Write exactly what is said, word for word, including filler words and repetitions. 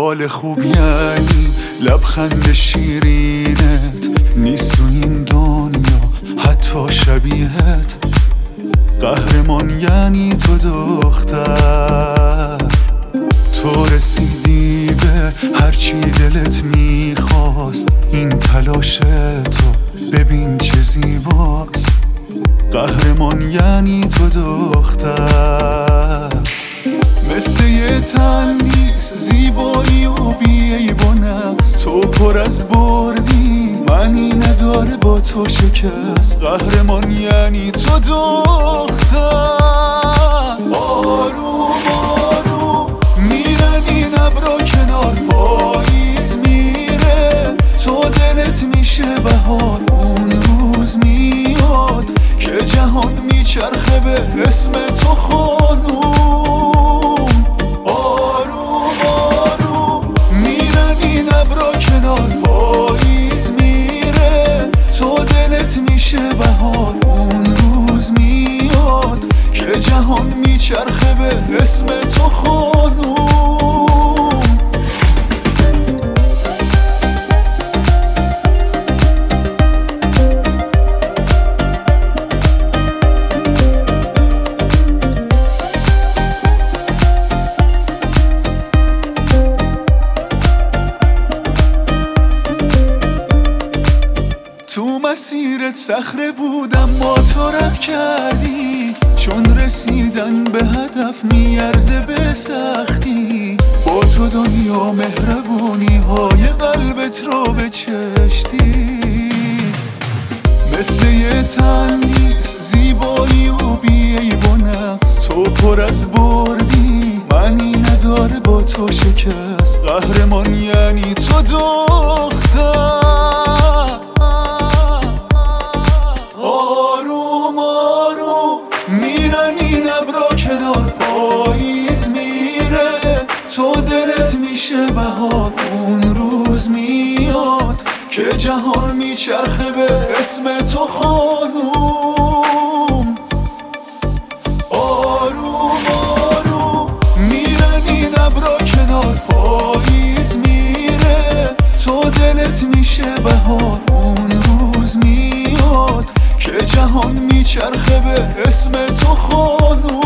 حال خوب یعنی لبخند شیرینت، نیست تو این دنیا حتی شبیهت. قهرمان یعنی تو دختر، تو رسیدی به هرچی دلت میخواست. این تلاش تو ببین چه زیباست. قهرمان یعنی تو دختر، مثل یه تن نیست زیبایی و بیعیب و نقص. تو پر از بردی معنی نداره با تو شکست. قهرمان یعنی تو دختر. آروم آروم میرن این ابرا کنار، پاییز میره تو دلت میشه بهار. اون روز میاد که جهان میچرخه به اسم تو خانوم. آروم آروم میرن این ابرا کنار، پاییز میره تو دلت میشه بهار. اون روز میاد که جهان میچرخه به اسم تو خانوم. تو مسیرت صخره بودم ما تو رد کردی، چون رسیدن به هدف میارزه به سختی. با تو دنیا مهربونی های قلبت رو به چشتی. مثل یه تن نیست زیبایی و بیعیب و نقص. تو پر از بردی معنی نداره با تو شکست. قهرمان یعنی تو دختر. آروم آروم میرن این ابرا کنار، پاییز میره تو دلت میشه بهار. اون روز میاد که جهان میچرخه به اسم تو خانوم. آروم آروم میرن این ابرا کنار، پاییز میره تو دلت میشه بهار. اون روز میاد که جهان میچرخه به اسم تو خانوم.